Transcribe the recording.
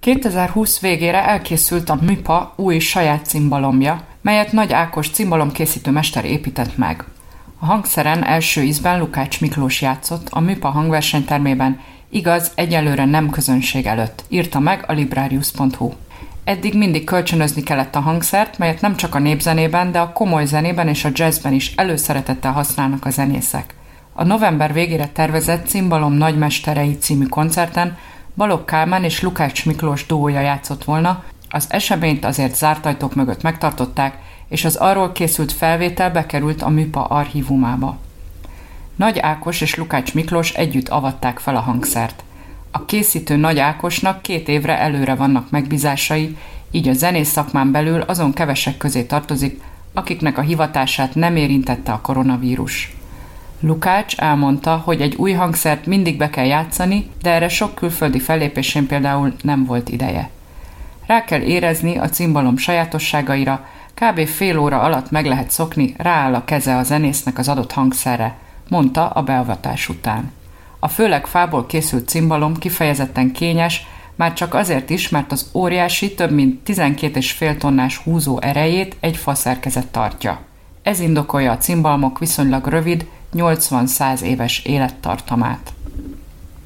2020 végére elkészült a MÜPA új saját cimbalomja, melyet Nagy Ákos cimbalomkészítő mester épített meg. A hangszeren első ízben Lukács Miklós játszott a MÜPA hangversenytermében, igaz, egyelőre nem közönség előtt, írta meg a librarius.hu. Eddig mindig kölcsönözni kellett a hangszert, melyet nem csak a népzenében, de a komoly zenében és a jazzben is előszeretettel használnak a zenészek. A november végére tervezett Cimbalom nagymesterei című koncerten Balogh Kálmán és Lukács Miklós duója játszott volna, az eseményt azért zárt ajtók mögött megtartották, és az arról készült felvétel bekerült a MÜPA archívumába. Nagy Ákos és Lukács Miklós együtt avatták fel a hangszert. A készítő Nagy Ákosnak 2 évre előre vannak megbízásai, így a zenész szakmán belül azon kevesek közé tartozik, akiknek a hivatását nem érintette a koronavírus. Lukács elmondta, hogy egy új hangszert mindig be kell játszani, de erre sok külföldi fellépésén például nem volt ideje. Rá kell érezni a cimbalom sajátosságaira, kb. fél óra alatt meg lehet szokni, rááll a keze a zenésznek az adott hangszerre, mondta a beavatás után. A főleg fából készült cimbalom kifejezetten kényes, már csak azért is, mert az óriási, több mint 12,5 tonnás húzó erejét egy faszerkezet tartja. Ez indokolja a cimbalmok viszonylag rövid, 80-100 éves élettartamát.